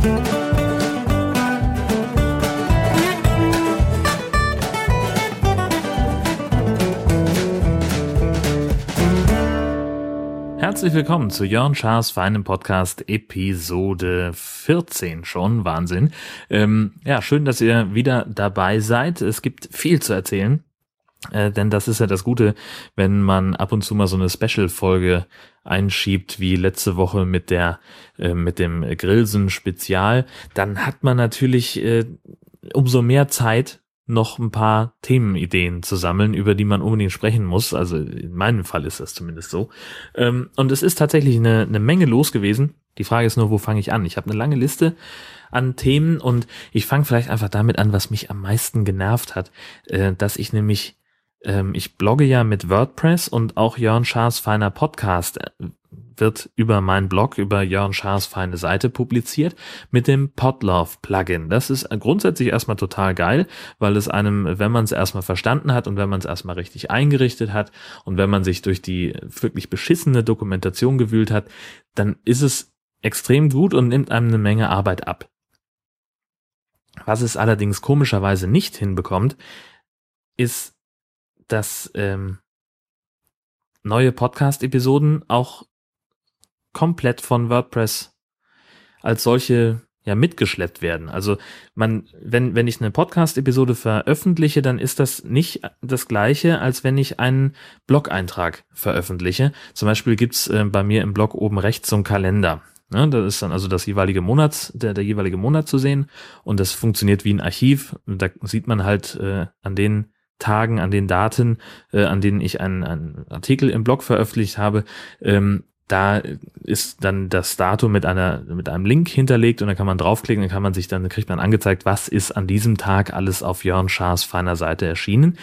Herzlich willkommen zu Jörn Schaas feinem Podcast, Episode 14 schon, Wahnsinn. Schön, dass ihr wieder dabei seid. Es gibt viel zu erzählen, denn das ist ja das Gute, wenn man ab und zu mal so eine Special-Folge einschiebt, wie letzte Woche mit dem Grillsen-Spezial, dann hat man natürlich umso mehr Zeit, noch ein paar Themenideen zu sammeln, über die man unbedingt sprechen muss. Also in meinem Fall ist das zumindest so. Und es ist tatsächlich eine Menge los gewesen. Die Frage ist nur, wo fange ich an? Ich habe eine lange Liste an Themen und ich fange vielleicht einfach damit an, was mich am meisten genervt hat, dass ich nämlich, ich blogge ja mit WordPress und auch Jörn Schaas feiner Podcast wird über meinen Blog, über Jörn Schaas feine Seite publiziert mit dem Podlove-Plugin. Das ist grundsätzlich erstmal total geil, weil es einem, wenn man es erstmal verstanden hat und wenn man es erstmal richtig eingerichtet hat und wenn man sich durch die wirklich beschissene Dokumentation gewühlt hat, dann ist es extrem gut und nimmt einem eine Menge Arbeit ab. Was es allerdings komischerweise nicht hinbekommt, ist, dass neue Podcast-Episoden auch komplett von WordPress als solche ja mitgeschleppt werden. Also wenn ich eine Podcast-Episode veröffentliche, dann ist das nicht das Gleiche, als wenn ich einen Blog-Eintrag veröffentliche. Zum Beispiel gibt's bei mir im Blog oben rechts so einen Kalender. Ja, da ist dann also das jeweilige der jeweilige Monat zu sehen und das funktioniert wie ein Archiv. Da sieht man halt an den Tagen, an den Daten, an denen ich einen Artikel im Blog veröffentlicht habe, da ist dann das Datum mit einem Link hinterlegt und dann kann man draufklicken, dann kriegt man angezeigt, was ist an diesem Tag alles auf Jörn Schaas feiner Seite erschienen.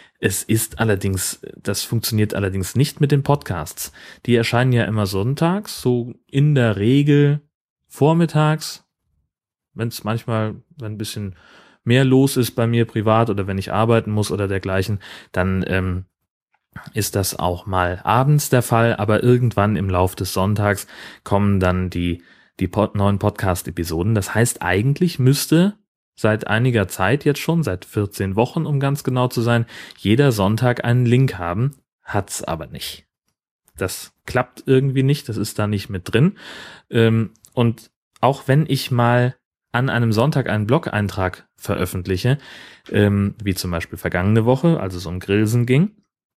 Das funktioniert allerdings nicht mit den Podcasts. Die erscheinen ja immer sonntags, so in der Regel vormittags, wenn ein bisschen mehr los ist bei mir privat oder wenn ich arbeiten muss oder dergleichen, dann ist das auch mal abends der Fall, aber irgendwann im Lauf des Sonntags kommen dann die neuen Podcast-Episoden. Das heißt, eigentlich müsste seit einiger Zeit jetzt schon, seit 14 Wochen, um ganz genau zu sein, jeder Sonntag einen Link haben, hat's aber nicht. Das klappt irgendwie nicht, das ist da nicht mit drin. Und auch wenn ich mal an einem Sonntag einen Blog-Eintrag veröffentliche, wie zum Beispiel vergangene Woche, als es um Grillsen ging,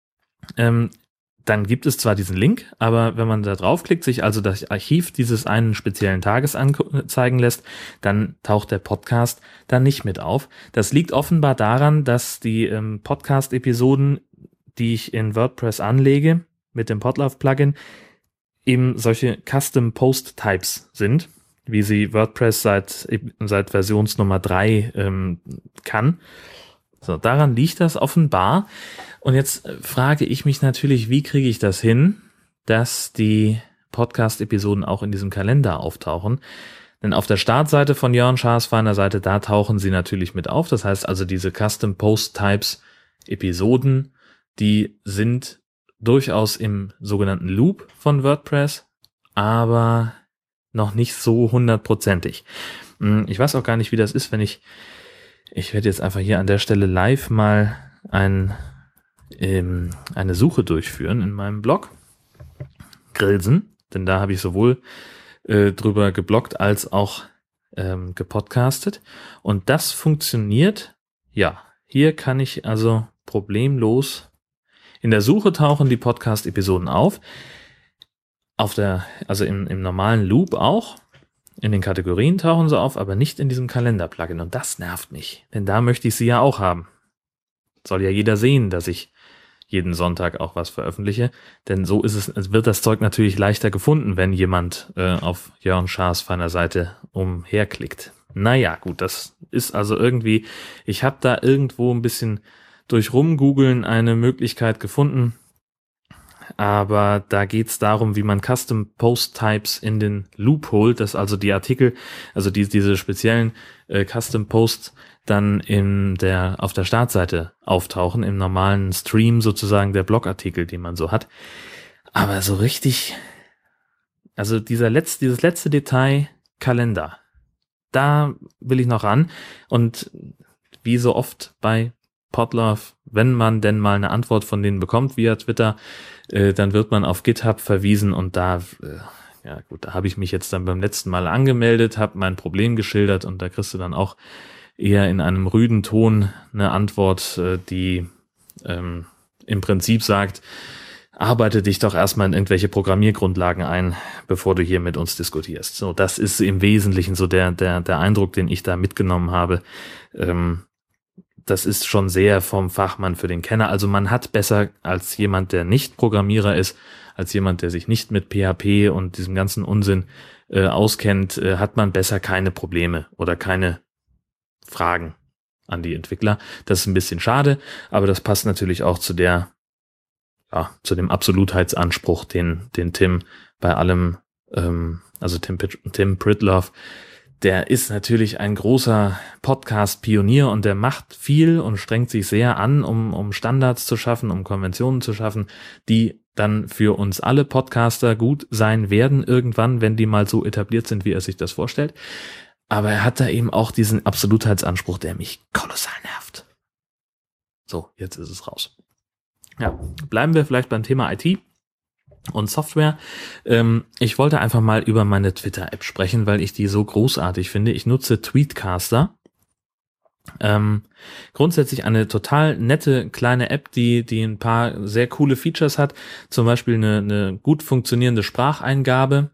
dann gibt es zwar diesen Link, aber wenn man da draufklickt, sich also das Archiv dieses einen speziellen Tages anzeigen lässt, dann taucht der Podcast da nicht mit auf. Das liegt offenbar daran, dass die Podcast-Episoden, die ich in WordPress anlege, mit dem Podlove-Plugin, eben solche Custom-Post-Types sind, wie sie WordPress seit Versionsnummer 3 kann. So, daran liegt das offenbar. Und jetzt frage ich mich natürlich, wie kriege ich das hin, dass die Podcast-Episoden auch in diesem Kalender auftauchen? Denn auf der Startseite von Jörn Schaas feiner Seite, da tauchen sie natürlich mit auf. Das heißt also, diese Custom Post Types Episoden, die sind durchaus im sogenannten Loop von WordPress, aber noch nicht so 100%ig. Ich weiß auch gar nicht, wie das ist, wenn ich werde jetzt einfach hier an der Stelle live mal eine Suche durchführen in meinem Blog Grillsen, denn da habe ich sowohl drüber gebloggt als auch gepodcastet und das funktioniert. Ja, hier kann ich also problemlos in der Suche tauchen die Podcast-Episoden auf. Also im normalen Loop auch. In den Kategorien tauchen sie auf, aber nicht in diesem Kalender-Plugin. Und das nervt mich, denn da möchte ich sie ja auch haben. Soll ja jeder sehen, dass ich jeden Sonntag auch was veröffentliche. Denn so wird das Zeug natürlich leichter gefunden, wenn jemand auf Jörn Schaas feiner Seite umherklickt. Naja, gut, das ist also irgendwie, ich habe da irgendwo ein bisschen durch Rumgoogeln eine Möglichkeit gefunden, aber da geht's darum, wie man Custom Post Types in den Loop holt, dass also die Artikel, also diese speziellen Custom Posts dann auf der Startseite auftauchen, im normalen Stream sozusagen der Blogartikel, die man so hat. Aber so richtig, also dieses letzte Detail, Kalender, da will ich noch ran. Und wie so oft bei Podlove, wenn man denn mal eine Antwort von denen bekommt via Twitter, dann wird man auf GitHub verwiesen und da habe ich mich jetzt dann beim letzten Mal angemeldet, habe mein Problem geschildert und da kriegst du dann auch eher in einem rüden Ton eine Antwort, die im Prinzip sagt, arbeite dich doch erstmal in irgendwelche Programmiergrundlagen ein, bevor du hier mit uns diskutierst. So, das ist im Wesentlichen so der Eindruck, den ich da mitgenommen habe. Das ist schon sehr vom Fachmann für den Kenner. Also man hat besser als jemand, der nicht Programmierer ist, als jemand, der sich nicht mit PHP und diesem ganzen Unsinn auskennt, hat man besser keine Probleme oder keine Fragen an die Entwickler. Das ist ein bisschen schade, aber das passt natürlich auch zu dem Absolutheitsanspruch, den Tim bei allem, also Tim Pritlove, der ist natürlich ein großer Podcast-Pionier und der macht viel und strengt sich sehr an, um Standards zu schaffen, um Konventionen zu schaffen, die dann für uns alle Podcaster gut sein werden irgendwann, wenn die mal so etabliert sind, wie er sich das vorstellt. Aber er hat da eben auch diesen Absolutheitsanspruch, der mich kolossal nervt. So, jetzt ist es raus. Ja, bleiben wir vielleicht beim Thema IT und Software. Ich wollte einfach mal über meine Twitter-App sprechen, weil ich die so großartig finde. Ich nutze Tweetcaster. Grundsätzlich eine total nette kleine App, die ein paar sehr coole Features hat. Zum Beispiel eine gut funktionierende Spracheingabe.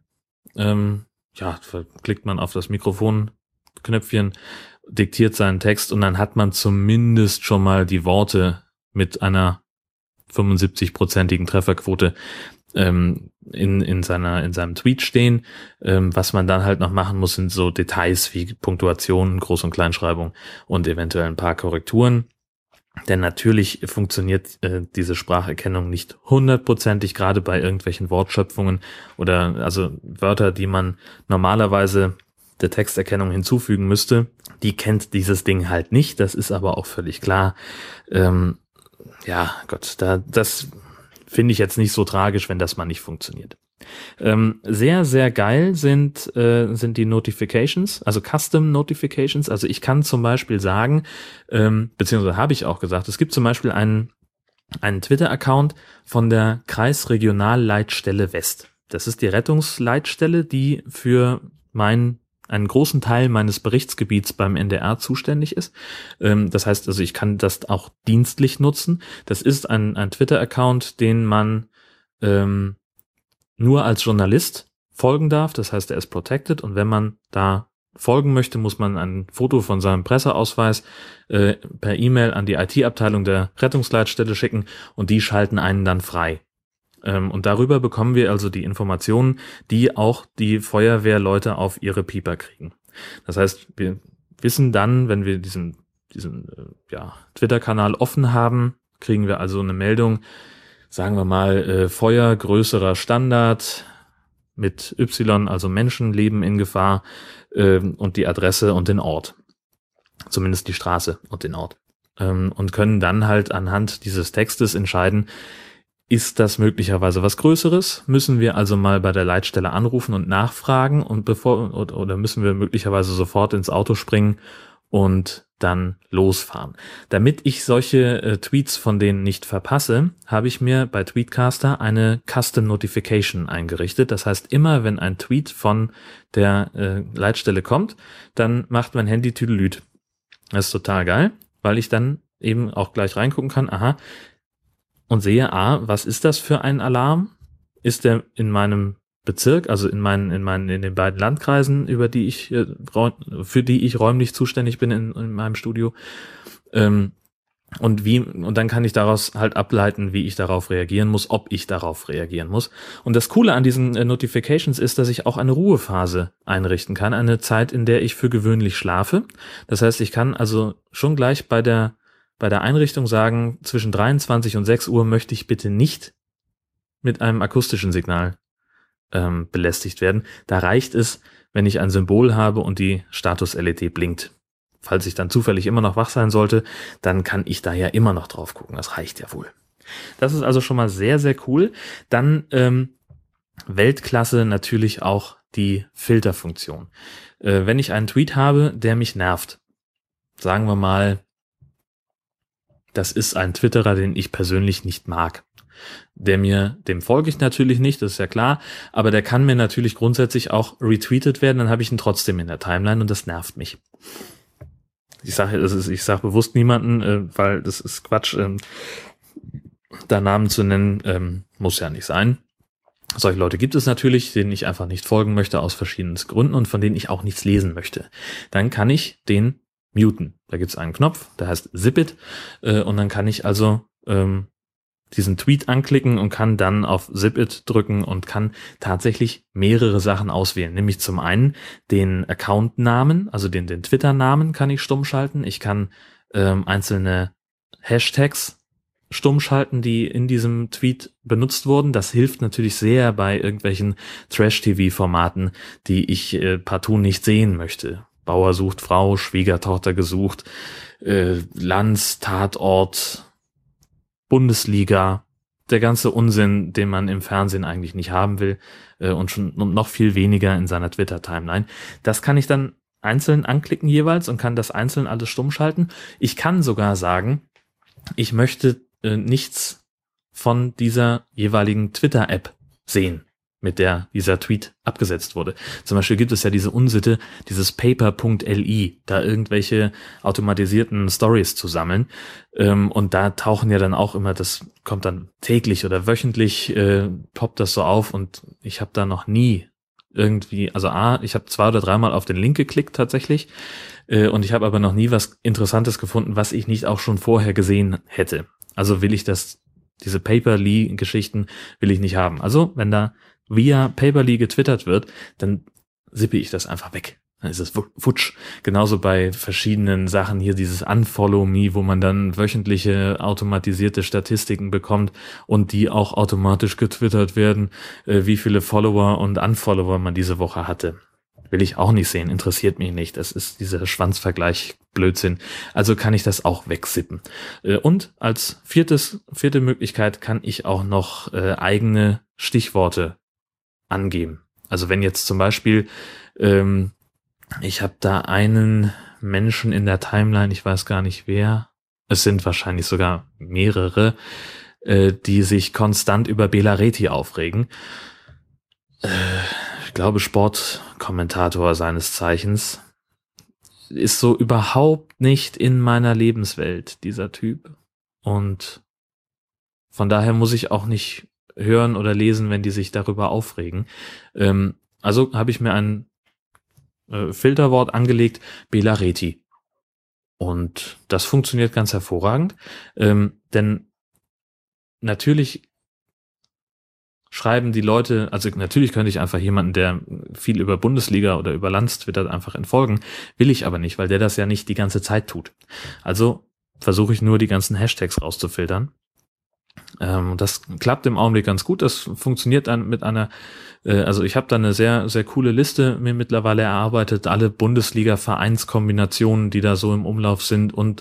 Klickt man auf das Mikrofonknöpfchen, diktiert seinen Text und dann hat man zumindest schon mal die Worte mit einer 75-prozentigen Trefferquote in seinem Tweet stehen. Was man dann halt noch machen muss, sind so Details wie Punktuation, Groß- und Kleinschreibung und eventuell ein paar Korrekturen. Denn natürlich funktioniert diese Spracherkennung nicht 100%ig, gerade bei irgendwelchen Wortschöpfungen oder also Wörter, die man normalerweise der Texterkennung hinzufügen müsste. Die kennt dieses Ding halt nicht, das ist aber auch völlig klar. Das finde ich jetzt nicht so tragisch, wenn das mal nicht funktioniert. Sehr, sehr geil sind die Notifications, also Custom Notifications. Also ich kann zum Beispiel sagen, beziehungsweise habe ich auch gesagt, es gibt zum Beispiel einen Twitter-Account von der Kreisregionalleitstelle West. Das ist die Rettungsleitstelle, die für einen großen Teil meines Berichtsgebiets beim NDR zuständig ist. Das heißt also, ich kann das auch dienstlich nutzen. Das ist ein Twitter-Account, den man nur als Journalist folgen darf. Das heißt, er ist protected und wenn man da folgen möchte, muss man ein Foto von seinem Presseausweis per E-Mail an die IT-Abteilung der Rettungsleitstelle schicken und die schalten einen dann frei. Und darüber bekommen wir also die Informationen, die auch die Feuerwehrleute auf ihre Pieper kriegen. Das heißt, wir wissen dann, wenn wir diesen Twitter-Kanal offen haben, kriegen wir also eine Meldung, sagen wir mal, Feuer größerer Standard mit Y, also Menschenleben in Gefahr und die Adresse und den Ort. Zumindest die Straße und den Ort. Und können dann halt anhand dieses Textes entscheiden, ist das möglicherweise was Größeres? Müssen wir also mal bei der Leitstelle anrufen und nachfragen oder müssen wir möglicherweise sofort ins Auto springen und dann losfahren? Damit ich solche Tweets von denen nicht verpasse, habe ich mir bei Tweetcaster eine Custom Notification eingerichtet. Das heißt, immer wenn ein Tweet von der Leitstelle kommt, dann macht mein Handy Tüdelüt. Das ist total geil, weil ich dann eben auch gleich reingucken kann, und sehe, was ist das für ein Alarm? Ist der in meinem Bezirk, also in den beiden Landkreisen, für die ich räumlich zuständig bin in meinem Studio? Und dann kann ich daraus halt ableiten, wie ich darauf reagieren muss, ob ich darauf reagieren muss. Und das Coole an diesen Notifications ist, dass ich auch eine Ruhephase einrichten kann, eine Zeit, in der ich für gewöhnlich schlafe. Das heißt, ich kann also schon gleich bei der Einrichtung sagen, zwischen 23 und 6 Uhr möchte ich bitte nicht mit einem akustischen Signal belästigt werden. Da reicht es, wenn ich ein Symbol habe und die Status-LED blinkt. Falls ich dann zufällig immer noch wach sein sollte, dann kann ich da ja immer noch drauf gucken. Das reicht ja wohl. Das ist also schon mal sehr, sehr cool. Dann Weltklasse natürlich auch die Filterfunktion. Wenn ich einen Tweet habe, der mich nervt, sagen wir mal, das ist ein Twitterer, den ich persönlich nicht mag. Dem folge ich natürlich nicht, das ist ja klar, aber der kann mir natürlich grundsätzlich auch retweetet werden, dann habe ich ihn trotzdem in der Timeline und das nervt mich. Ich sage bewusst niemanden, weil das ist Quatsch, da Namen zu nennen, muss ja nicht sein. Solche Leute gibt es natürlich, denen ich einfach nicht folgen möchte aus verschiedenen Gründen und von denen ich auch nichts lesen möchte. Dann kann ich den muten. Da gibt es einen Knopf, der heißt Zip-It, und dann kann ich also diesen Tweet anklicken und kann dann auf Zip-It drücken und kann tatsächlich mehrere Sachen auswählen. Nämlich zum einen den Account-Namen, also den Twitter-Namen kann ich stumm schalten. Ich kann einzelne Hashtags stumm schalten, die in diesem Tweet benutzt wurden. Das hilft natürlich sehr bei irgendwelchen Trash-TV-Formaten, die ich partout nicht sehen möchte. Bauer sucht Frau, Schwiegertochter gesucht, Lanz, Tatort, Bundesliga, der ganze Unsinn, den man im Fernsehen eigentlich nicht haben will, und noch viel weniger in seiner Twitter-Timeline. Das kann ich dann einzeln anklicken jeweils und kann das einzeln alles stumm schalten. Ich kann sogar sagen, ich möchte nichts von dieser jeweiligen Twitter-App sehen, mit der dieser Tweet abgesetzt wurde. Zum Beispiel gibt es ja diese Unsitte, dieses Paper.li, da irgendwelche automatisierten Stories zu sammeln. Und da tauchen ja dann auch immer, das kommt dann täglich oder wöchentlich, poppt das so auf und ich habe da noch nie irgendwie, also ich habe 2 oder 3 Mal auf den Link geklickt tatsächlich, und ich habe aber noch nie was Interessantes gefunden, was ich nicht auch schon vorher gesehen hätte. Also will ich diese Paperly-Geschichten will ich nicht haben. Also wenn da via Paperly getwittert wird, dann sippe ich das einfach weg. Dann ist es futsch. Genauso bei verschiedenen Sachen hier, dieses Unfollow Me, wo man dann wöchentliche automatisierte Statistiken bekommt und die auch automatisch getwittert werden, wie viele Follower und Unfollower man diese Woche hatte. Will ich auch nicht sehen, interessiert mich nicht. Das ist dieser Schwanzvergleich Blödsinn. Also kann ich das auch wegsippen. Und als vierte Möglichkeit kann ich auch noch eigene Stichworte angeben. Also wenn jetzt zum Beispiel, ich habe da einen Menschen in der Timeline, ich weiß gar nicht wer, es sind wahrscheinlich sogar mehrere, die sich konstant über Bela Reti aufregen. Ich glaube, Sportkommentator seines Zeichens, ist so überhaupt nicht in meiner Lebenswelt, dieser Typ. Und von daher muss ich auch nicht hören oder lesen, wenn die sich darüber aufregen. Also habe ich mir ein Filterwort angelegt, Bela Reti. Und das funktioniert ganz hervorragend, denn natürlich schreiben die Leute, also natürlich könnte ich einfach jemanden, der viel über Bundesliga oder über Lanz twittert, einfach entfolgen, will ich aber nicht, weil der das ja nicht die ganze Zeit tut. Also versuche ich nur, die ganzen Hashtags rauszufiltern. Das klappt im Augenblick ganz gut. Das funktioniert dann mit einer, also ich habe da eine sehr, sehr coole Liste mir mittlerweile erarbeitet, alle Bundesliga-Vereinskombinationen, die da so im Umlauf sind und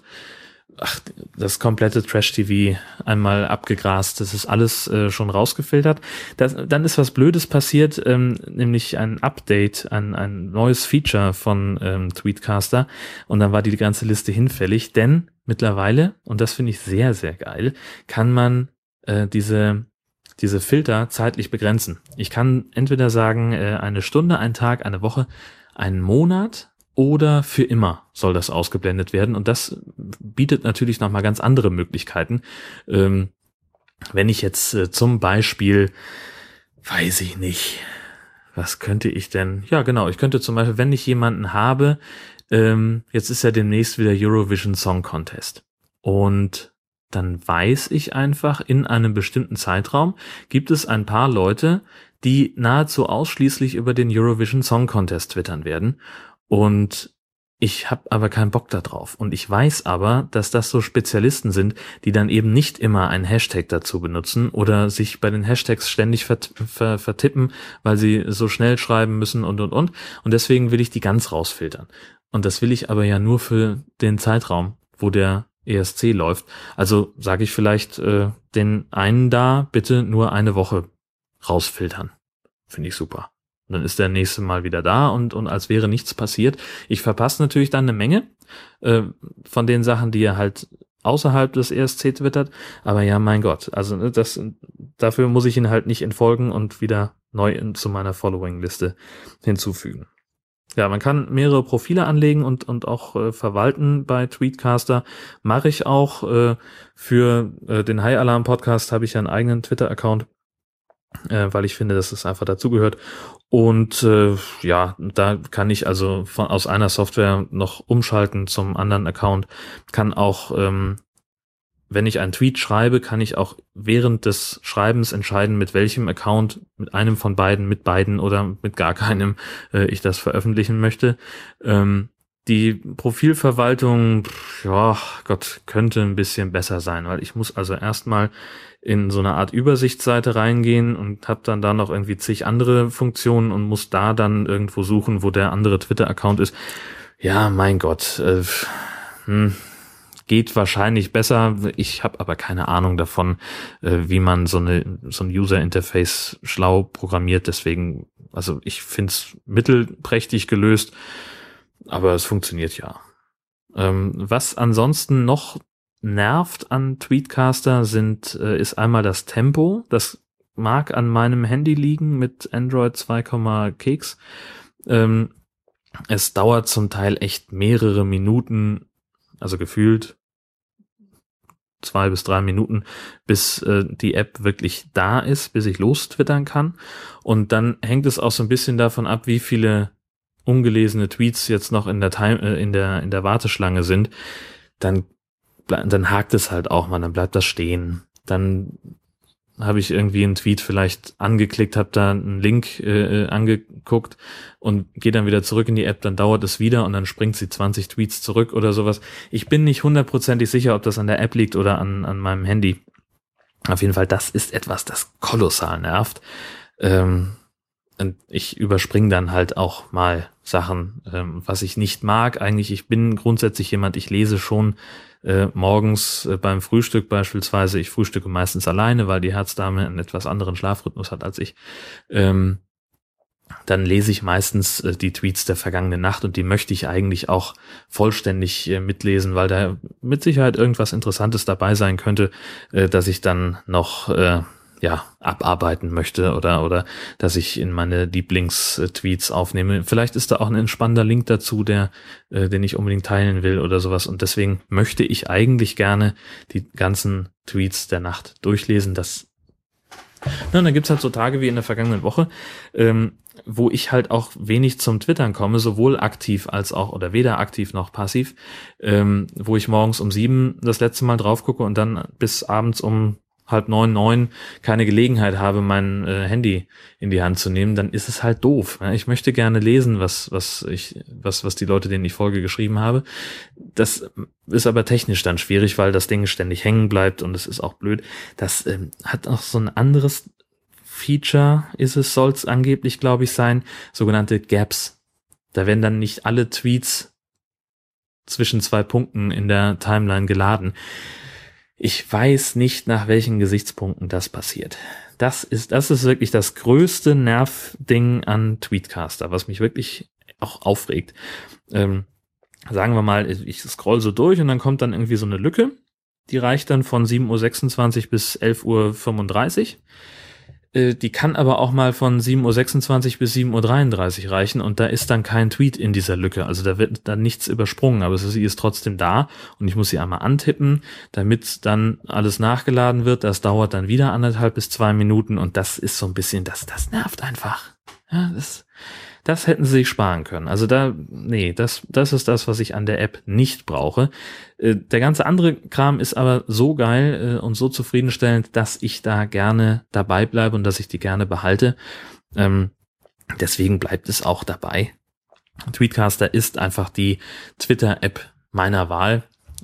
das komplette Trash-TV einmal abgegrast. Das ist alles schon rausgefiltert. Dann ist was Blödes passiert, nämlich ein Update, ein neues Feature von Tweetcaster und dann war die ganze Liste hinfällig, denn mittlerweile, und das finde ich sehr, sehr geil, kann man diese Filter zeitlich begrenzen. Ich kann entweder sagen, eine Stunde, ein Tag, eine Woche, einen Monat oder für immer soll das ausgeblendet werden. Und das bietet natürlich nochmal ganz andere Möglichkeiten. Wenn ich jetzt zum Beispiel, weiß ich nicht, was könnte ich denn? Ja, genau, ich könnte zum Beispiel, wenn ich jemanden habe, jetzt ist ja demnächst wieder Eurovision Song Contest. Und dann weiß ich einfach, in einem bestimmten Zeitraum gibt es ein paar Leute, die nahezu ausschließlich über den Eurovision Song Contest twittern werden. Und ich habe aber keinen Bock da drauf. Und ich weiß aber, dass das so Spezialisten sind, die dann eben nicht immer einen Hashtag dazu benutzen oder sich bei den Hashtags ständig vertippen, weil sie so schnell schreiben müssen und. Und deswegen will ich die ganz rausfiltern. Und das will ich aber ja nur für den Zeitraum, wo der ESC läuft. Also sage ich vielleicht den einen da bitte nur eine Woche rausfiltern. Finde ich super. Und dann ist der nächste Mal wieder da und als wäre nichts passiert. Ich verpasse natürlich dann eine Menge von den Sachen, die er halt außerhalb des ESC twittert. Aber ja, mein Gott, also dafür muss ich ihn halt nicht entfolgen und wieder neu zu meiner Following-Liste hinzufügen. Ja, man kann mehrere Profile anlegen und auch verwalten bei Tweetcaster. Mache ich auch. Für den High Alarm Podcast habe ich ja einen eigenen Twitter-Account, weil ich finde, dass es einfach dazugehört. Und ja, da kann ich also aus einer Software noch umschalten zum anderen Account. Kann auch, wenn ich einen Tweet schreibe, kann ich auch während des Schreibens entscheiden, mit welchem Account, mit einem von beiden, mit beiden oder mit gar keinem ich das veröffentlichen möchte. Die Profilverwaltung, ja, Gott, könnte ein bisschen besser sein, weil ich muss also erstmal in so eine Art Übersichtsseite reingehen und habe dann da noch irgendwie zig andere Funktionen und muss da dann irgendwo suchen, wo der andere Twitter-Account ist. Ja, mein Gott, geht wahrscheinlich besser. Ich habe aber keine Ahnung davon, wie man so ein User-Interface schlau programmiert. Deswegen, also ich find's mittelprächtig gelöst, aber es funktioniert ja. Was ansonsten noch nervt an Tweetcaster ist einmal das Tempo. Das mag an meinem Handy liegen mit Android 2, Keks. Es dauert zum Teil echt mehrere Minuten, also gefühlt 2 bis 3 Minuten, bis die App wirklich da ist, bis ich lostwittern kann. Und dann hängt es auch so ein bisschen davon ab, wie viele ungelesene Tweets jetzt noch in der Warteschlange sind. Dann hakt es halt auch mal, dann bleibt das stehen. Dann habe ich irgendwie einen Tweet vielleicht angeklickt, habe da einen Link angeguckt und gehe dann wieder zurück in die App, dann dauert es wieder und dann springt sie 20 Tweets zurück oder sowas. Ich bin nicht 100% sicher, ob das an der App liegt oder an meinem Handy. Auf jeden Fall, das ist etwas, das kolossal nervt. Und ich überspringe dann halt auch mal Sachen, was ich nicht mag. Eigentlich, ich bin grundsätzlich jemand, ich lese schon morgens beim Frühstück beispielsweise. Ich frühstücke meistens alleine, weil die Herzdame einen etwas anderen Schlafrhythmus hat als ich. Dann lese ich meistens die Tweets der vergangenen Nacht und die möchte ich eigentlich auch vollständig mitlesen, weil da mit Sicherheit irgendwas Interessantes dabei sein könnte, dass ich dann noch abarbeiten möchte oder dass ich in meine Lieblingstweets aufnehme. Vielleicht ist da auch ein entspannender Link dazu, den ich unbedingt teilen will oder sowas. Und deswegen möchte ich eigentlich gerne die ganzen Tweets der Nacht durchlesen. Dann gibt's halt so Tage wie in der vergangenen Woche, wo ich halt auch wenig zum Twittern komme, sowohl aktiv als auch, oder weder aktiv noch passiv, wo ich morgens um 7 das letzte Mal drauf gucke und dann bis abends um 8:30, 9 keine Gelegenheit habe, mein Handy in die Hand zu nehmen, dann ist es halt doof. Ich möchte gerne lesen, was die Leute, denen ich folge, geschrieben habe. Das ist aber technisch dann schwierig, weil das Ding ständig hängen bleibt und es ist auch blöd. Das hat auch so ein anderes Feature, soll es angeblich, glaube ich, sein, sogenannte Gaps. Da werden dann nicht alle Tweets zwischen 2 Punkten in der Timeline geladen. Ich weiß nicht, nach welchen Gesichtspunkten das passiert. Das ist wirklich das größte Nervding an Tweetcaster, was mich wirklich auch aufregt. Sagen wir mal, ich scroll so durch und dann kommt dann irgendwie so eine Lücke, die reicht dann von 7:26 bis 11:35 Uhr. Die kann aber auch mal von 7:26 bis 7:33 Uhr reichen und da ist dann kein Tweet in dieser Lücke. Also da wird dann nichts übersprungen, aber sie ist trotzdem da und ich muss sie einmal antippen, damit dann alles nachgeladen wird. Das dauert dann wieder 1,5 bis 2 Minuten und das ist so ein bisschen, das nervt einfach. Ja, das hätten sie sich sparen können. Also das ist das, was ich an der App nicht brauche. Der ganze andere Kram ist aber so geil und so zufriedenstellend, dass ich da gerne dabei bleibe und dass ich die gerne behalte. Deswegen bleibt es auch dabei. Tweetcaster ist einfach die Twitter-App meiner Wahl.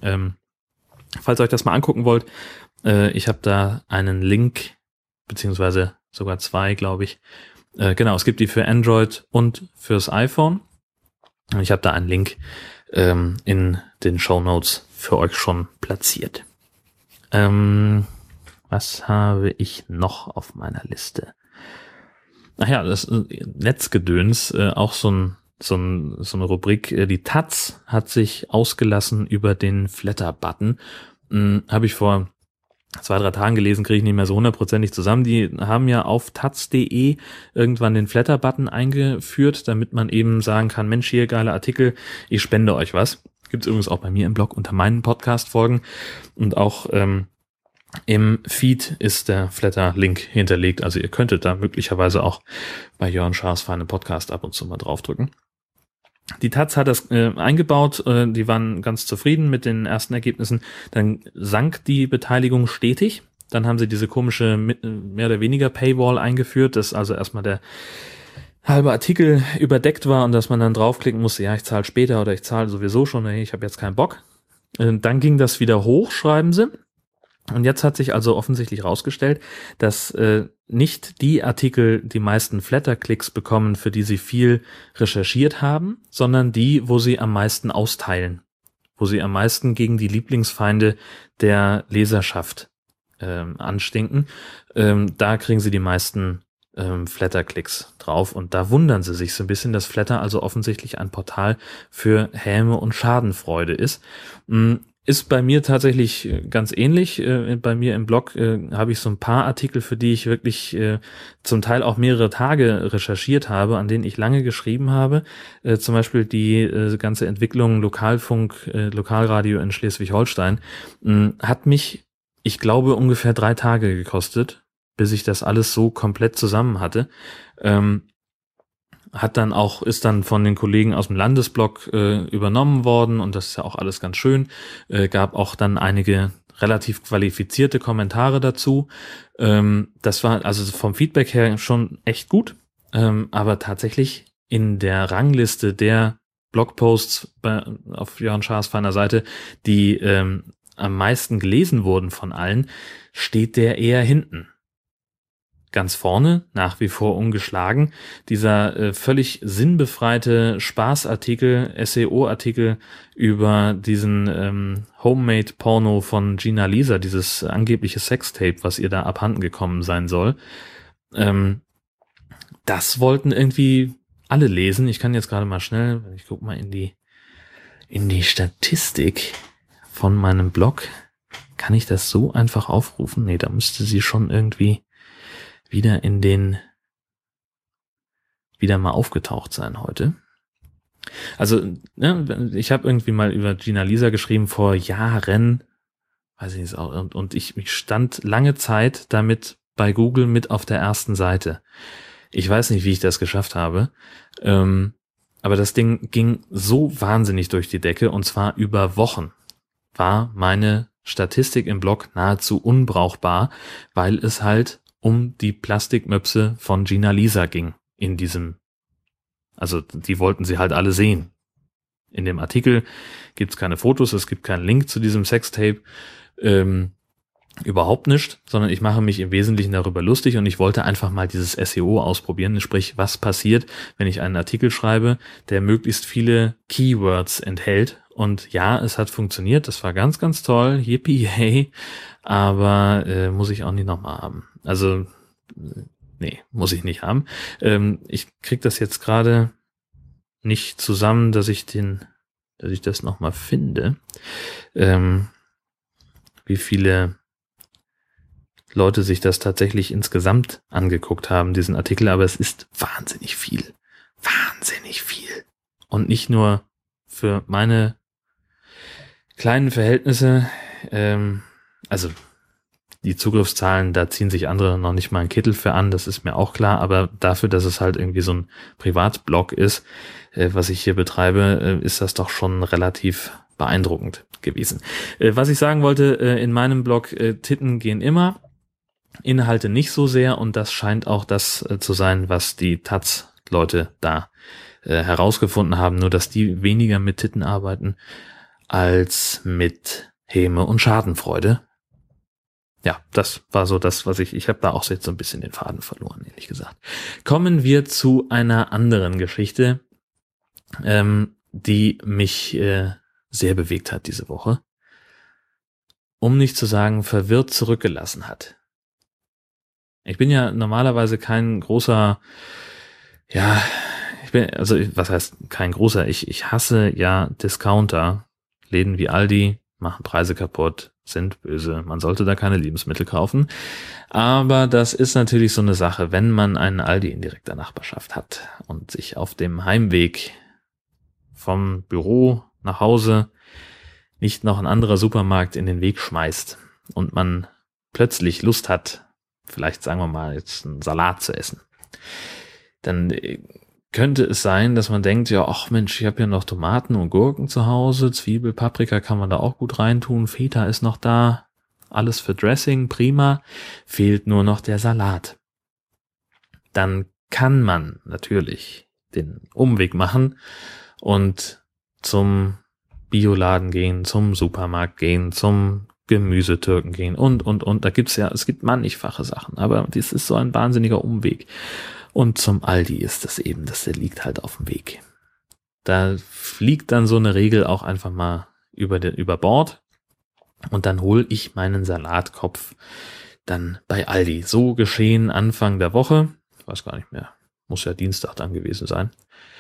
Falls ihr euch das mal angucken wollt, ich habe da einen Link, beziehungsweise sogar 2, glaube ich. Genau, es gibt die für Android und fürs iPhone. Ich habe da einen Link in den Shownotes für euch schon platziert. Was habe ich noch auf meiner Liste? ach ja, das Netzgedöns, auch so eine Rubrik. Die Taz hat sich ausgelassen über den Flatter-Button. Habe ich vor 2-3 Tagen gelesen, kriege ich nicht mehr so hundertprozentig zusammen. Die haben ja auf taz.de irgendwann den Flatter-Button eingeführt, damit man eben sagen kann, Mensch, hier geile Artikel, ich spende euch was. Gibt's übrigens auch bei mir im Blog unter meinen Podcast-Folgen. Und auch im Feed ist der Flatter-Link hinterlegt. Also ihr könntet da möglicherweise auch bei Jörn Schaas Feine Podcast ab und zu mal draufdrücken. Die Taz hat das eingebaut, die waren ganz zufrieden mit den ersten Ergebnissen. Dann sank die Beteiligung stetig. Dann haben sie diese komische mehr oder weniger Paywall eingeführt, dass also erstmal der halbe Artikel überdeckt war und dass man dann draufklicken musste, ja, ich zahle später oder ich zahle sowieso schon, ich habe jetzt keinen Bock. Dann ging das wieder hoch, schreiben sie. Und jetzt hat sich also offensichtlich herausgestellt, dass nicht die Artikel die meisten Flatter-Klicks bekommen, für die sie viel recherchiert haben, sondern die, wo sie am meisten austeilen, wo sie am meisten gegen die Lieblingsfeinde der Leserschaft anstinken. Da kriegen sie die meisten Flatter-Klicks drauf und da wundern sie sich so ein bisschen, dass Flatter also offensichtlich ein Portal für Häme und Schadenfreude ist. Ist bei mir tatsächlich ganz ähnlich. Bei mir im Blog habe ich so ein paar Artikel, für die ich wirklich zum Teil auch mehrere Tage recherchiert habe, an denen ich lange geschrieben habe. Zum Beispiel die ganze Entwicklung Lokalfunk, Lokalradio in Schleswig-Holstein hat mich, ich glaube, ungefähr 3 Tage gekostet, bis ich das alles so komplett zusammen hatte. Ist dann von den Kollegen aus dem Landesblog übernommen worden und das ist ja auch alles ganz schön. Gab auch dann einige relativ qualifizierte Kommentare dazu. Das war also vom Feedback her schon echt gut, aber tatsächlich in der Rangliste der Blogposts auf Jörn Schaas feiner Seite, die am meisten gelesen wurden von allen, steht der eher hinten. Ganz vorne, nach wie vor ungeschlagen, dieser völlig sinnbefreite Spaßartikel, SEO-Artikel über diesen Homemade-Porno von Gina Lisa, dieses angebliche Sextape, was ihr da abhanden gekommen sein soll. Das wollten irgendwie alle lesen. Ich kann jetzt gerade mal schnell, ich gucke mal in die Statistik von meinem Blog. Kann ich das so einfach aufrufen? Nee, da müsste sie schon irgendwie wieder mal aufgetaucht sein heute. Also, ne, ich habe irgendwie mal über Gina Lisa geschrieben vor Jahren, weiß ich nicht auch, und ich stand lange Zeit damit bei Google mit auf der ersten Seite. Ich weiß nicht, wie ich das geschafft habe, aber das Ding ging so wahnsinnig durch die Decke und zwar über Wochen. War meine Statistik im Blog nahezu unbrauchbar, weil es halt um die Plastikmöpse von Gina Lisa ging in diesem, also die wollten sie halt alle sehen. In dem Artikel gibt's keine Fotos, es gibt keinen Link zu diesem Sextape, überhaupt nicht, sondern ich mache mich im Wesentlichen darüber lustig und ich wollte einfach mal dieses SEO ausprobieren, sprich, was passiert, wenn ich einen Artikel schreibe, der möglichst viele Keywords enthält. Und ja, es hat funktioniert, das war ganz, ganz toll, yippie, hey, aber muss ich auch nicht nochmal haben. Also, nee, muss ich nicht haben. Ich krieg das jetzt gerade nicht zusammen, dass ich das nochmal finde. Wie viele Leute sich das tatsächlich insgesamt angeguckt haben, diesen Artikel, aber es ist wahnsinnig viel. Wahnsinnig viel. Und nicht nur für meine kleinen Verhältnisse, also die Zugriffszahlen, da ziehen sich andere noch nicht mal einen Kittel für an, das ist mir auch klar, aber dafür, dass es halt irgendwie so ein Privatblog ist, was ich hier betreibe, ist das doch schon relativ beeindruckend gewesen. Was ich sagen wollte, in meinem Blog, Titten gehen immer, Inhalte nicht so sehr und das scheint auch das zu sein, was die Taz-Leute da herausgefunden haben, nur dass die weniger mit Titten arbeiten als mit Häme und Schadenfreude. Ja, das war so das, was ich habe da auch jetzt so ein bisschen den Faden verloren, ehrlich gesagt. Kommen wir zu einer anderen Geschichte, die mich sehr bewegt hat diese Woche. Um nicht zu sagen, verwirrt zurückgelassen hat. Ich bin ja normalerweise kein großer, ja, was heißt kein großer? Ich hasse ja Discounter. Läden wie Aldi machen Preise kaputt, sind böse. Man sollte da keine Lebensmittel kaufen. Aber das ist natürlich so eine Sache, wenn man einen Aldi in direkter Nachbarschaft hat und sich auf dem Heimweg vom Büro nach Hause nicht noch ein anderer Supermarkt in den Weg schmeißt und man plötzlich Lust hat, vielleicht sagen wir mal jetzt einen Salat zu essen, dann könnte es sein, dass man denkt, ja, ach Mensch, ich habe ja noch Tomaten und Gurken zu Hause, Zwiebel, Paprika kann man da auch gut reintun, Feta ist noch da, alles für Dressing, prima, fehlt nur noch der Salat. Dann kann man natürlich den Umweg machen und zum Bioladen gehen, zum Supermarkt gehen, zum Gemüsetürken gehen und. Es gibt mannigfache Sachen, aber das ist so ein wahnsinniger Umweg. Und zum Aldi ist das eben, der liegt halt auf dem Weg. Da fliegt dann so eine Regel auch einfach mal über Bord und dann hole ich meinen Salatkopf dann bei Aldi. So geschehen Anfang der Woche, ich weiß gar nicht mehr, muss ja Dienstag dann gewesen sein.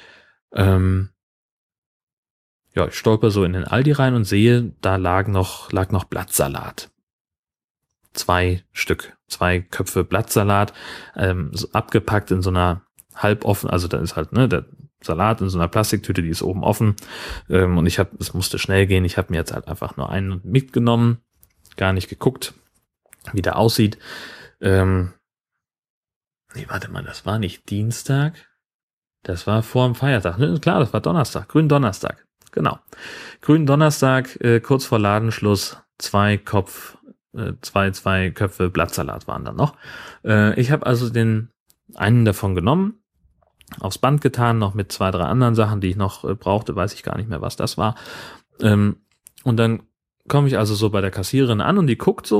Ja, ich stolper so in den Aldi rein und sehe, da lag noch Blattsalat. 2 Stück, 2 Köpfe Blattsalat, so abgepackt in so einer halboffen, also da ist halt der Salat in so einer Plastiktüte, die ist oben offen. Und es musste schnell gehen, ich habe mir jetzt halt einfach nur einen mitgenommen, gar nicht geguckt, wie der aussieht. Nee, warte mal, das war nicht Dienstag, das war vor dem Feiertag. Ne? Klar, das war Donnerstag, Gründonnerstag. Genau. Gründonnerstag, kurz vor Ladenschluss, 2 Köpfe Blattsalat waren dann noch. Ich habe also den einen davon genommen, aufs Band getan, noch mit 2, 3 anderen Sachen, die ich noch brauchte, weiß ich gar nicht mehr, was das war. Und dann komme ich also so bei der Kassiererin an und die guckt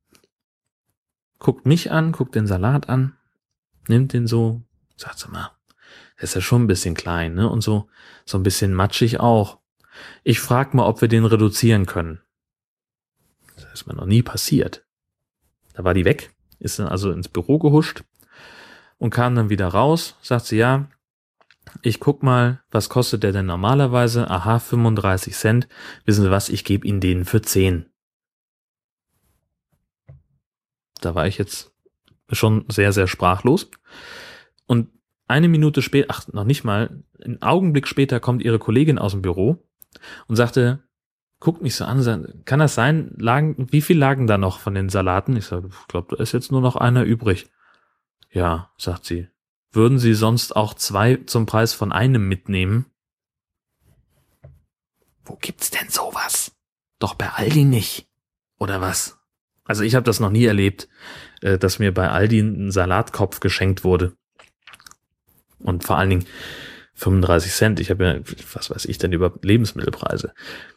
mich an, guckt den Salat an, nimmt den so, sagt sie mal, der ist ja schon ein bisschen klein, ne? Und so ein bisschen matschig auch. Ich frage mal, ob wir den reduzieren können. Das ist mir noch nie passiert. Da war die weg, ist dann also ins Büro gehuscht und kam dann wieder raus, sagt sie, ja, ich guck mal, was kostet der denn normalerweise? Aha, 35 Cent. Wissen Sie was, ich gebe Ihnen den für 10. Da war ich jetzt schon sehr, sehr sprachlos. Und eine Minute später, noch nicht mal, einen Augenblick später kommt ihre Kollegin aus dem Büro und sagte, guckt mich so an, kann das sein, wie viel lagen da noch von den Salaten? Ich sage, ich glaube, da ist jetzt nur noch einer übrig. Ja, sagt sie, würden Sie sonst auch 2 zum Preis von einem mitnehmen? Wo gibt's denn sowas? Doch bei Aldi nicht. Oder was? Also ich habe das noch nie erlebt, dass mir bei Aldi ein Salatkopf geschenkt wurde. Und vor allen Dingen 35 Cent. Ich habe ja, was weiß ich denn über Lebensmittelpreise.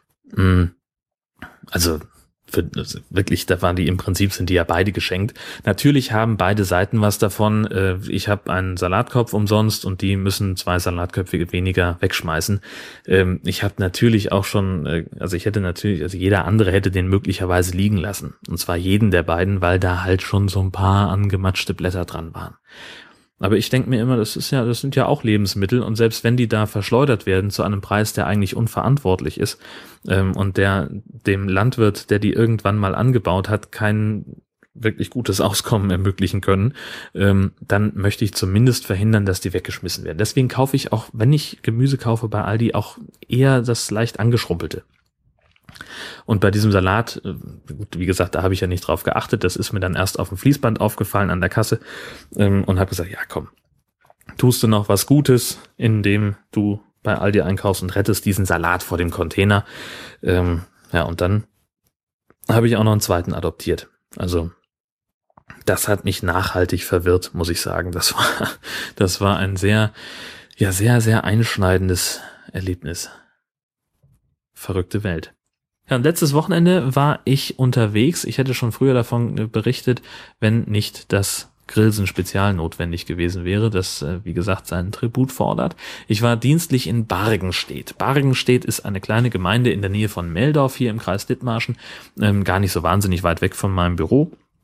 Also wirklich, im Prinzip sind die ja beide geschenkt. Natürlich haben beide Seiten was davon. Ich habe einen Salatkopf umsonst und die müssen 2 Salatköpfe weniger wegschmeißen. Ich habe natürlich auch schon, jeder andere hätte den möglicherweise liegen lassen. Und zwar jeden der beiden, weil da halt schon so ein paar angematschte Blätter dran waren. Aber ich denke mir immer, das sind ja auch Lebensmittel und selbst wenn die da verschleudert werden zu einem Preis, der eigentlich unverantwortlich ist und der dem Landwirt, der die irgendwann mal angebaut hat, kein wirklich gutes Auskommen ermöglichen können, dann möchte ich zumindest verhindern, dass die weggeschmissen werden. Deswegen kaufe ich auch, wenn ich Gemüse kaufe bei Aldi, auch eher das leicht angeschrumpelte. Und bei diesem Salat, wie gesagt, da habe ich ja nicht drauf geachtet, das ist mir dann erst auf dem Fließband aufgefallen an der Kasse und habe gesagt, ja komm, tust du noch was Gutes, indem du bei Aldi einkaufst und rettest diesen Salat vor dem Container. Und dann habe ich auch noch einen zweiten adoptiert. Also das hat mich nachhaltig verwirrt, muss ich sagen. Das war ein sehr, sehr einschneidendes Erlebnis. Verrückte Welt. Ja, und letztes Wochenende war ich unterwegs. Ich hätte schon früher davon berichtet, wenn nicht das Grillsen-Spezial notwendig gewesen wäre, das, wie gesagt, seinen Tribut fordert. Ich war dienstlich in Bargenstedt. Bargenstedt ist eine kleine Gemeinde in der Nähe von Meldorf hier im Kreis Dithmarschen, gar nicht so wahnsinnig weit weg von meinem Büro.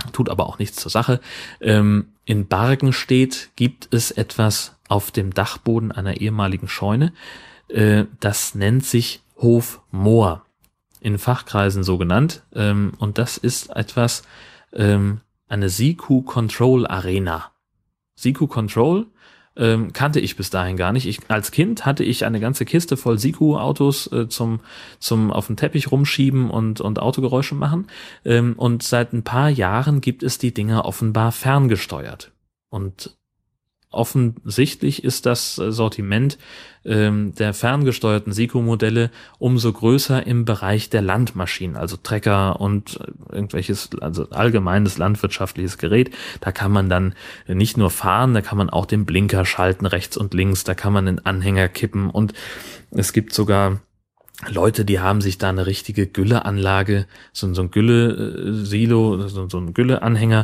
tut aber auch nichts zur Sache. In Bargenstedt gibt es etwas auf dem Dachboden einer ehemaligen Scheune, das nennt sich Hof Moor, in Fachkreisen so genannt, und das ist etwas, eine Siku Control Arena. Siku Control kannte ich bis dahin gar nicht. Als Kind hatte ich eine ganze Kiste voll Siku-Autos zum auf den Teppich rumschieben und Autogeräusche machen. Und seit ein paar Jahren gibt es die Dinger offenbar ferngesteuert. Und offensichtlich ist das Sortiment der ferngesteuerten Siku-Modelle umso größer im Bereich der Landmaschinen, also Trecker und irgendwelches, also allgemeines landwirtschaftliches Gerät. Da kann man dann nicht nur fahren, da kann man auch den Blinker schalten, rechts und links, da kann man den Anhänger kippen und es gibt sogar Leute, die haben sich da eine richtige Gülleanlage, so ein Gülle-Silo, so ein Gülleanhänger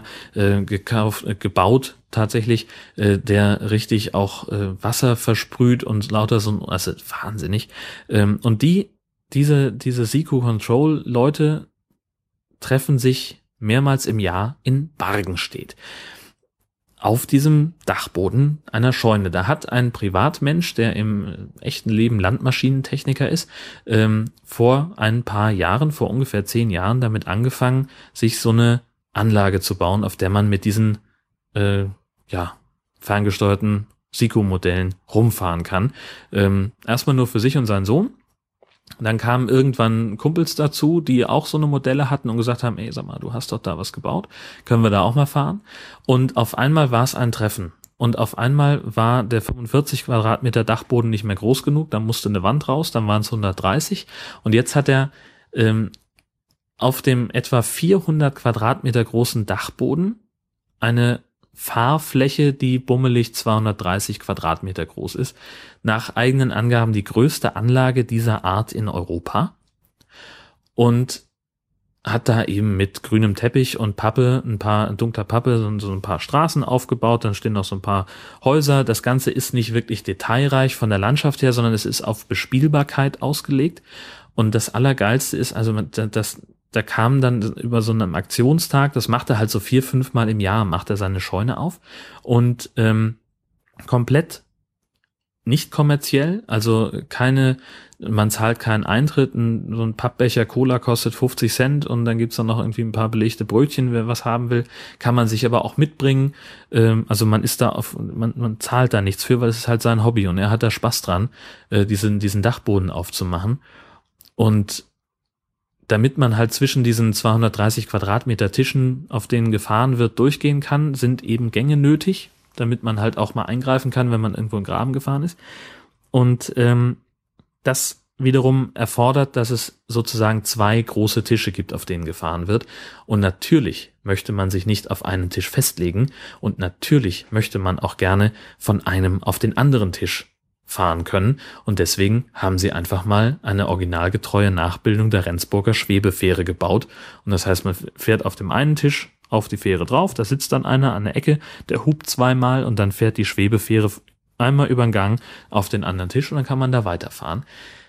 gebaut tatsächlich, der richtig auch Wasser versprüht und lauter also wahnsinnig. Und diese Siku Control Leute treffen sich mehrmals im Jahr in Bargenstedt. Auf diesem Dachboden einer Scheune. Da hat ein Privatmensch, der im echten Leben Landmaschinentechniker ist, vor ein paar Jahren, vor ungefähr 10 Jahren, damit angefangen, sich so eine Anlage zu bauen, auf der man mit diesen ferngesteuerten Siku-Modellen rumfahren kann. Erstmal nur für sich und seinen Sohn. Dann kamen irgendwann Kumpels dazu, die auch so eine Modelle hatten und gesagt haben, ey, sag mal, du hast doch da was gebaut, können wir da auch mal fahren? Und auf einmal war es ein Treffen. Und auf einmal war der 45 Quadratmeter Dachboden nicht mehr groß genug, dann musste eine Wand raus, dann waren es 130. Und jetzt hat er auf dem etwa 400 Quadratmeter großen Dachboden eine Fahrfläche, die bummelig 230 Quadratmeter groß ist. Nach eigenen Angaben die größte Anlage dieser Art in Europa. Und hat da eben mit grünem Teppich und Pappe, dunkler Pappe, so ein paar Straßen aufgebaut. Dann stehen noch so ein paar Häuser. Das Ganze ist nicht wirklich detailreich von der Landschaft her, sondern es ist auf Bespielbarkeit ausgelegt. Und das Allergeilste ist, also da kam dann über so einen Aktionstag, das macht er halt so 4-5 Mal im Jahr, macht er seine Scheune auf und komplett nicht kommerziell, also man zahlt keinen Eintritt, so ein Pappbecher Cola kostet 50 Cent und dann gibt's dann noch irgendwie ein paar belegte Brötchen, wer was haben will, kann man sich aber auch mitbringen, also man ist da man zahlt da nichts für, weil es ist halt sein Hobby und er hat da Spaß dran, diesen Dachboden aufzumachen und damit man halt zwischen diesen 230 Quadratmeter Tischen, auf denen gefahren wird, durchgehen kann, sind eben Gänge nötig, damit man halt auch mal eingreifen kann, wenn man irgendwo in den Graben gefahren ist. Und das wiederum erfordert, dass es sozusagen 2 große Tische gibt, auf denen gefahren wird. Und natürlich möchte man sich nicht auf einen Tisch festlegen und natürlich möchte man auch gerne von einem auf den anderen Tisch fahren können und deswegen haben sie einfach mal eine originalgetreue Nachbildung der Rendsburger Schwebefähre gebaut und das heißt, man fährt auf dem einen Tisch auf die Fähre drauf, da sitzt dann einer an der Ecke, der hupt 2-mal und dann fährt die Schwebefähre einmal über den Gang auf den anderen Tisch und dann kann man da weiterfahren.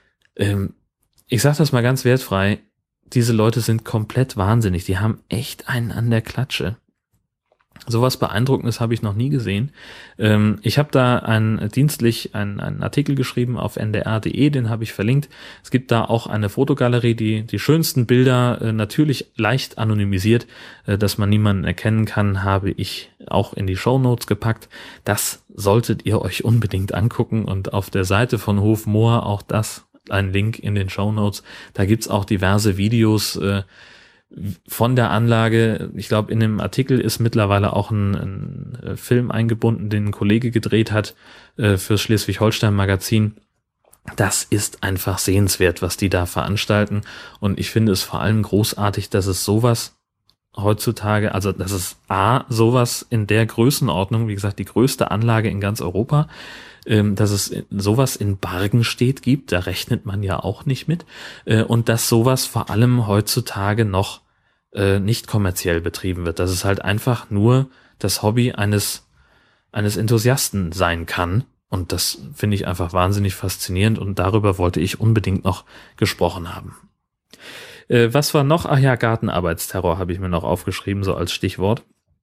Ich sag das mal ganz wertfrei, diese Leute sind komplett wahnsinnig, die haben echt einen an der Klatsche. Sowas Beeindruckendes habe ich noch nie gesehen. Ich habe da dienstlich einen Artikel geschrieben auf ndr.de, den habe ich verlinkt. Es gibt da auch eine Fotogalerie, die schönsten Bilder, natürlich leicht anonymisiert, dass man niemanden erkennen kann, habe ich auch in die Shownotes gepackt. Das solltet ihr euch unbedingt angucken und auf der Seite von Hof Moor auch das, ein Link in den Shownotes. Da gibt's auch diverse Videos, von der Anlage. Ich glaube, in dem Artikel ist mittlerweile auch ein Film eingebunden, den ein Kollege gedreht hat fürs Schleswig-Holstein-Magazin. Das ist einfach sehenswert, was die da veranstalten. Und ich finde es vor allem großartig, dass es sowas heutzutage, also dass es sowas in der Größenordnung, wie gesagt, die größte Anlage in ganz Europa, dass es sowas in Bargenstedt gibt, da rechnet man ja auch nicht mit, und dass sowas vor allem heutzutage noch nicht kommerziell betrieben wird, dass es halt einfach nur das Hobby eines Enthusiasten sein kann und das finde ich einfach wahnsinnig faszinierend und darüber wollte ich unbedingt noch gesprochen haben. Was war noch? Ach ja, Gartenarbeitsterror habe ich mir noch aufgeschrieben, so als Stichwort.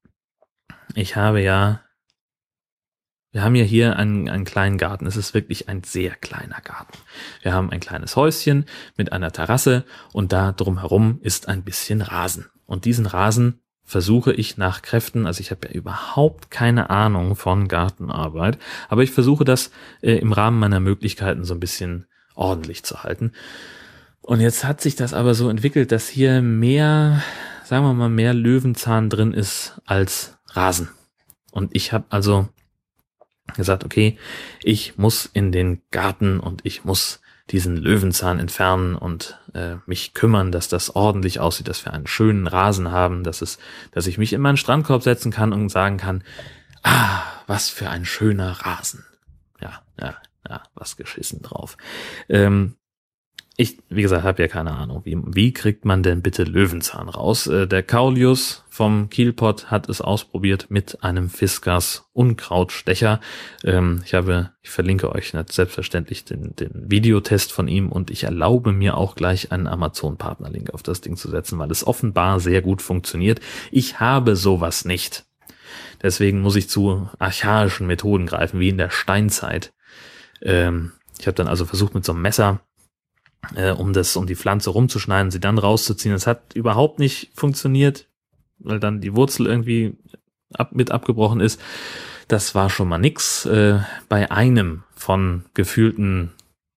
Wir haben ja hier einen kleinen Garten. Es ist wirklich ein sehr kleiner Garten. Wir haben ein kleines Häuschen mit einer Terrasse und da drumherum ist ein bisschen Rasen. Und diesen Rasen versuche ich nach Kräften, also ich habe ja überhaupt keine Ahnung von Gartenarbeit, aber ich versuche das im Rahmen meiner Möglichkeiten so ein bisschen ordentlich zu halten. Und jetzt hat sich das aber so entwickelt, dass hier mehr Löwenzahn drin ist als Rasen. Und ich habe also gesagt, okay, ich muss in den Garten und ich muss diesen Löwenzahn entfernen und mich kümmern, dass das ordentlich aussieht, dass wir einen schönen Rasen haben, dass ich mich in meinen Strandkorb setzen kann und sagen kann, was für ein schöner Rasen. Ja, was geschissen drauf. Ich, wie gesagt, habe ja keine Ahnung, wie kriegt man denn bitte Löwenzahn raus? Der Kaulius vom Kielpot hat es ausprobiert mit einem Fiskars Unkrautstecher. Ich verlinke euch selbstverständlich den Videotest von ihm und ich erlaube mir auch gleich einen Amazon-Partnerlink auf das Ding zu setzen, weil es offenbar sehr gut funktioniert. Ich habe sowas nicht. Deswegen muss ich zu archaischen Methoden greifen, wie in der Steinzeit. Ich habe dann also versucht mit so einem Messer um die Pflanze rumzuschneiden, sie dann rauszuziehen. Das hat überhaupt nicht funktioniert, weil dann die Wurzel irgendwie mit abgebrochen ist. Das war schon mal nix. Bei einem von gefühlten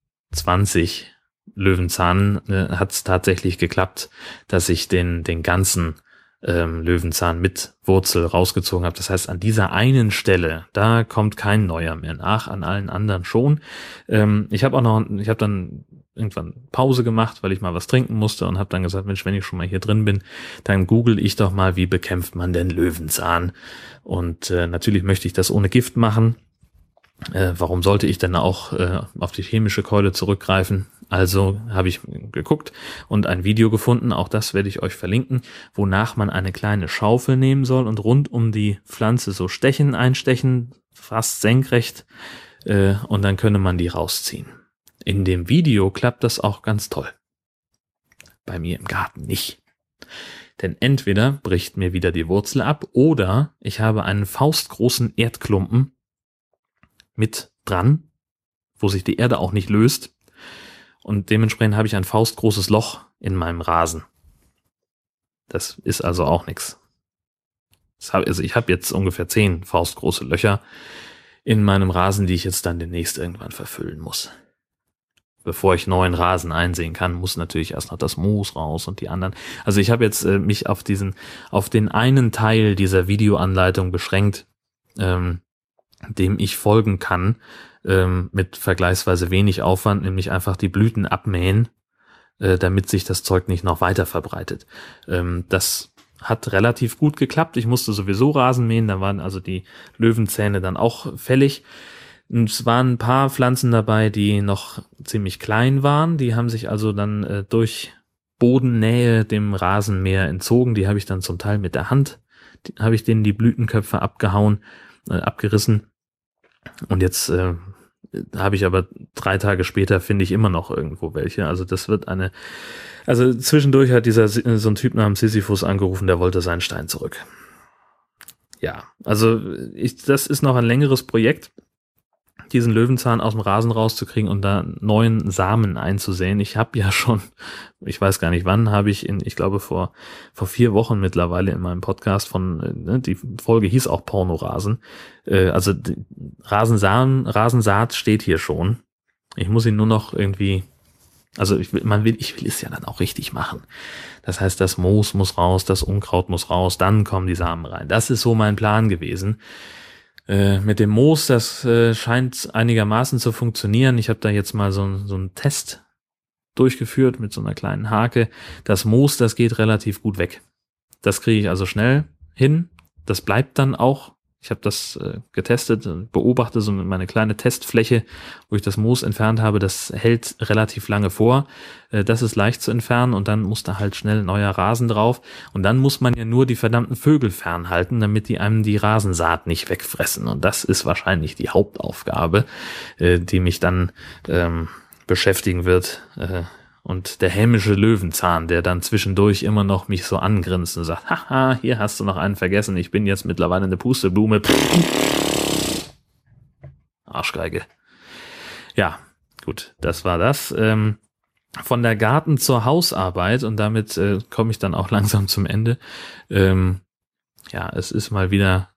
20 Löwenzahn hat es tatsächlich geklappt, dass ich den ganzen Löwenzahn mit Wurzel rausgezogen habe. Das heißt, an dieser einen Stelle, da kommt kein neuer mehr nach, an allen anderen schon. Ich habe dann irgendwann Pause gemacht, weil ich mal was trinken musste und habe dann gesagt, Mensch, wenn ich schon mal hier drin bin, dann google ich doch mal, wie bekämpft man denn Löwenzahn? Und natürlich möchte ich das ohne Gift machen. Warum sollte ich denn auch auf die chemische Keule zurückgreifen? Also habe ich geguckt und ein Video gefunden, auch das werde ich euch verlinken, wonach man eine kleine Schaufel nehmen soll und rund um die Pflanze so einstechen, fast senkrecht, und dann könne man die rausziehen. In dem Video klappt das auch ganz toll. Bei mir im Garten nicht. Denn entweder bricht mir wieder die Wurzel ab oder ich habe einen faustgroßen Erdklumpen mit dran, wo sich die Erde auch nicht löst. Und dementsprechend habe ich ein faustgroßes Loch in meinem Rasen. Das ist also auch nichts. Also ich habe jetzt ungefähr 10 faustgroße Löcher in meinem Rasen, die ich jetzt dann demnächst irgendwann verfüllen muss. Bevor ich neuen Rasen einsehen kann, muss natürlich erst noch das Moos raus und die anderen. Also ich habe jetzt mich auf den einen Teil dieser Videoanleitung beschränkt, dem ich folgen kann, mit vergleichsweise wenig Aufwand, nämlich einfach die Blüten abmähen, damit sich das Zeug nicht noch weiter verbreitet. Das hat relativ gut geklappt. Ich musste sowieso Rasen mähen, da waren also die Löwenzähne dann auch fällig. Und es waren ein paar Pflanzen dabei, die noch ziemlich klein waren. Die haben sich also dann durch Bodennähe dem Rasenmäher entzogen. Die habe ich dann zum Teil mit der Hand, habe ich denen die Blütenköpfe abgerissen. Und jetzt habe ich aber 3 Tage später, finde ich immer noch irgendwo welche. Also das wird also zwischendurch hat so ein Typ namens Sisyphus angerufen, der wollte seinen Stein zurück. Ja, also das ist noch ein längeres Projekt, diesen Löwenzahn aus dem Rasen rauszukriegen und da neuen Samen einzusehen. Ich habe ja schon, ich weiß gar nicht wann, ich glaube vor 4 Wochen mittlerweile in meinem Podcast die Folge hieß auch Pornorasen. Also Rasensaat steht hier schon. Ich muss ihn nur noch irgendwie, also ich will es ja dann auch richtig machen. Das heißt, das Moos muss raus, das Unkraut muss raus, dann kommen die Samen rein. Das ist so mein Plan gewesen. Mit dem Moos, das scheint einigermaßen zu funktionieren. Ich habe da jetzt mal so einen Test durchgeführt mit so einer kleinen Hake. Das Moos, das geht relativ gut weg. Das kriege ich also schnell hin. Das bleibt dann auch. Ich habe das getestet und beobachte so meine kleine Testfläche, wo ich das Moos entfernt habe. Das hält relativ lange vor. Das ist leicht zu entfernen und dann muss da halt schnell neuer Rasen drauf. Und dann muss man ja nur die verdammten Vögel fernhalten, damit die einem die Rasensaat nicht wegfressen. Und das ist wahrscheinlich die Hauptaufgabe, die mich dann beschäftigen wird. Und der hämische Löwenzahn, der dann zwischendurch immer noch mich so angrinst und sagt, haha, hier hast du noch einen vergessen, ich bin jetzt mittlerweile eine Pusteblume. Arschgeige. Ja, gut, das war das. Von der Garten zur Hausarbeit, und damit komme ich dann auch langsam zum Ende. Ja, es ist mal wieder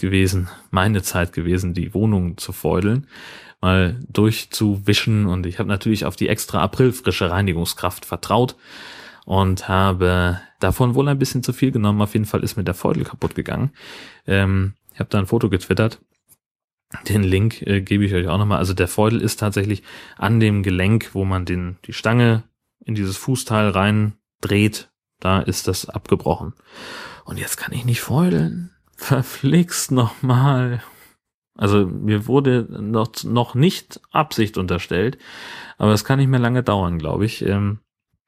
meine Zeit gewesen, die Wohnung zu feudeln, mal durchzuwischen, und ich habe natürlich auf die extra aprilfrische Reinigungskraft vertraut und habe davon wohl ein bisschen zu viel genommen. Auf jeden Fall ist mir der Feudel kaputt gegangen. Ich habe da ein Foto getwittert. Den Link gebe ich euch auch nochmal. Also der Feudel ist tatsächlich an dem Gelenk, wo man die Stange in dieses Fußteil reindreht, da ist das abgebrochen. Und jetzt kann ich nicht feudeln. Verflixt nochmal. Also mir wurde noch nicht Absicht unterstellt, aber es kann nicht mehr lange dauern, glaube ich. Denn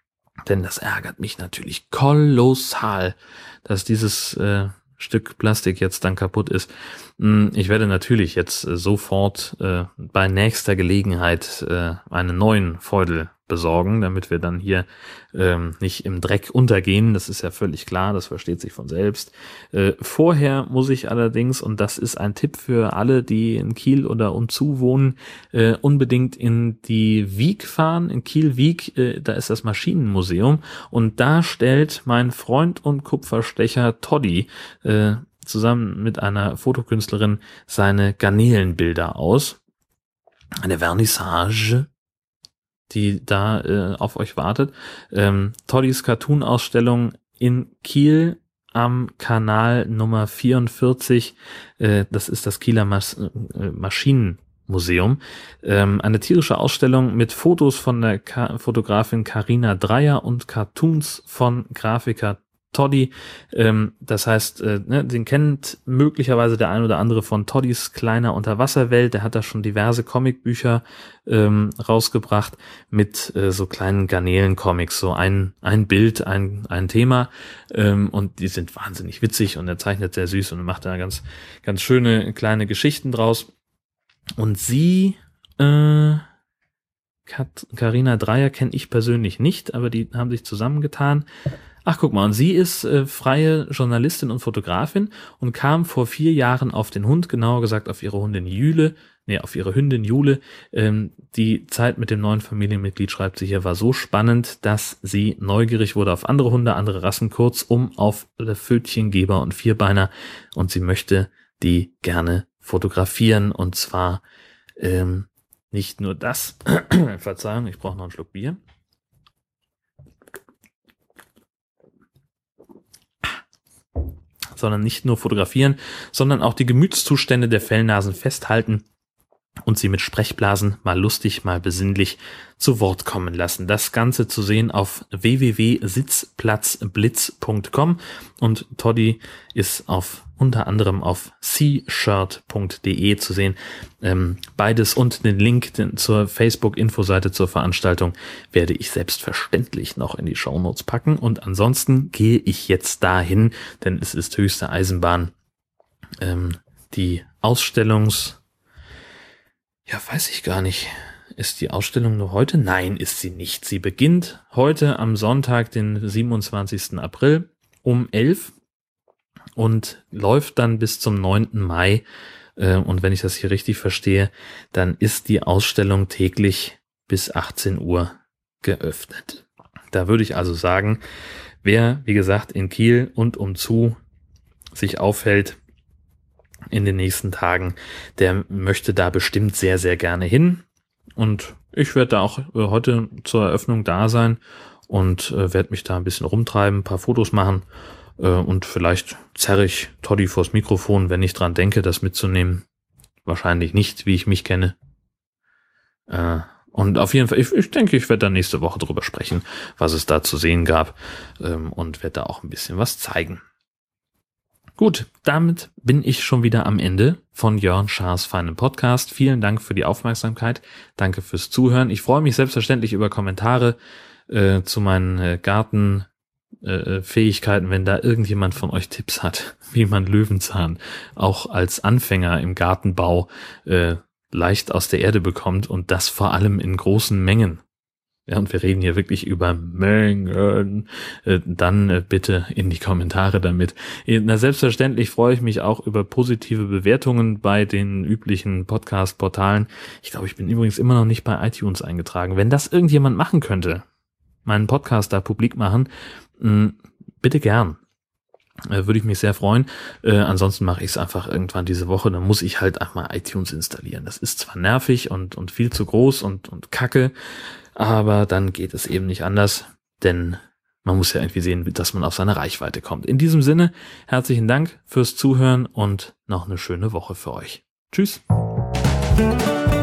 das ärgert mich natürlich kolossal, dass dieses Stück Plastik jetzt dann kaputt ist. Ich werde natürlich jetzt sofort bei nächster Gelegenheit einen neuen Feudel besorgen, damit wir dann hier nicht im Dreck untergehen. Das ist ja völlig klar, das versteht sich von selbst. Vorher muss ich allerdings, und das ist ein Tipp für alle, die in Kiel oder umzu wohnen, unbedingt in die Wiek fahren. In Kiel-Wiek, da ist das Maschinenmuseum, und da stellt mein Freund und Kupferstecher Toddy zusammen mit einer Fotokünstlerin seine Garnelenbilder aus. Eine Vernissage, die da auf euch wartet. Toddys Cartoon-Ausstellung in Kiel am Kanal Nummer 44. Das ist das Kieler Maschinenmuseum. Eine tierische Ausstellung mit Fotos von der Fotografin Carina Dreyer und Cartoons von Grafiker Toddy. Das heißt, den kennt möglicherweise der ein oder andere von Toddys kleiner Unterwasserwelt. Der hat da schon diverse Comicbücher rausgebracht mit so kleinen Garnelen-Comics, so ein Bild, ein Thema, und die sind wahnsinnig witzig, und er zeichnet sehr süß und macht da ganz, ganz schöne kleine Geschichten draus. Und sie, Carina Dreyer kenne ich persönlich nicht, aber die haben sich zusammengetan. Ach, guck mal, und sie ist freie Journalistin und Fotografin und kam vor 4 Jahren auf den Hund, genauer gesagt auf ihre Hündin Jule. Die Zeit mit dem neuen Familienmitglied, schreibt sie hier, war so spannend, dass sie neugierig wurde auf andere Hunde, andere Rassen, kurzum auf Pfötchengeber und Vierbeiner, und sie möchte die gerne fotografieren, und zwar nicht nur das, Verzeihung, ich brauche noch einen Schluck Bier. Sondern nicht nur fotografieren, sondern auch die Gemütszustände der Fellnasen festhalten und sie mit Sprechblasen mal lustig, mal besinnlich zu Wort kommen lassen. Das Ganze zu sehen auf www.sitzplatzblitz.com, und Toddy ist unter anderem auf seashirt.de zu sehen. Beides und den Link zur Facebook-Infoseite zur Veranstaltung werde ich selbstverständlich noch in die Shownotes packen, und ansonsten gehe ich jetzt dahin, denn es ist höchste Eisenbahn. Die weiß ich gar nicht. Ist die Ausstellung nur heute? Nein, ist sie nicht. Sie beginnt heute am Sonntag, den 27. April um 11 und läuft dann bis zum 9. Mai. Und wenn ich das hier richtig verstehe, dann ist die Ausstellung täglich bis 18 Uhr geöffnet. Da würde ich also sagen, wer, wie gesagt, in Kiel und umzu sich aufhält in den nächsten Tagen, der möchte da bestimmt sehr, sehr gerne hin. Und ich werde da auch heute zur Eröffnung da sein und werde mich da ein bisschen rumtreiben, ein paar Fotos machen, und vielleicht zerre ich Toddy vors Mikrofon, wenn ich dran denke, das mitzunehmen. Wahrscheinlich nicht, wie ich mich kenne. Und auf jeden Fall, ich denke, ich werde da nächste Woche drüber sprechen, was es da zu sehen gab, und werde da auch ein bisschen was zeigen. Gut, damit bin ich schon wieder am Ende von Jörn Schaas feinem Podcast. Vielen Dank für die Aufmerksamkeit. Danke fürs Zuhören. Ich freue mich selbstverständlich über Kommentare zu meinen Gartenfähigkeiten, wenn da irgendjemand von euch Tipps hat, wie man Löwenzahn auch als Anfänger im Gartenbau leicht aus der Erde bekommt, und das vor allem in großen Mengen. ja, und wir reden hier wirklich über Mengen, dann bitte in die Kommentare damit. Na, selbstverständlich freue ich mich auch über positive Bewertungen bei den üblichen Podcast-Portalen. Ich glaube, ich bin übrigens immer noch nicht bei iTunes eingetragen. Wenn das irgendjemand machen könnte, meinen Podcast da publik machen, bitte gern. Würde ich mich sehr freuen. Ansonsten mache ich es einfach irgendwann diese Woche. Dann muss ich halt einmal iTunes installieren. Das ist zwar nervig und viel zu groß und kacke, aber dann geht es eben nicht anders, denn man muss ja irgendwie sehen, dass man auf seine Reichweite kommt. In diesem Sinne, herzlichen Dank fürs Zuhören und noch eine schöne Woche für euch. Tschüss.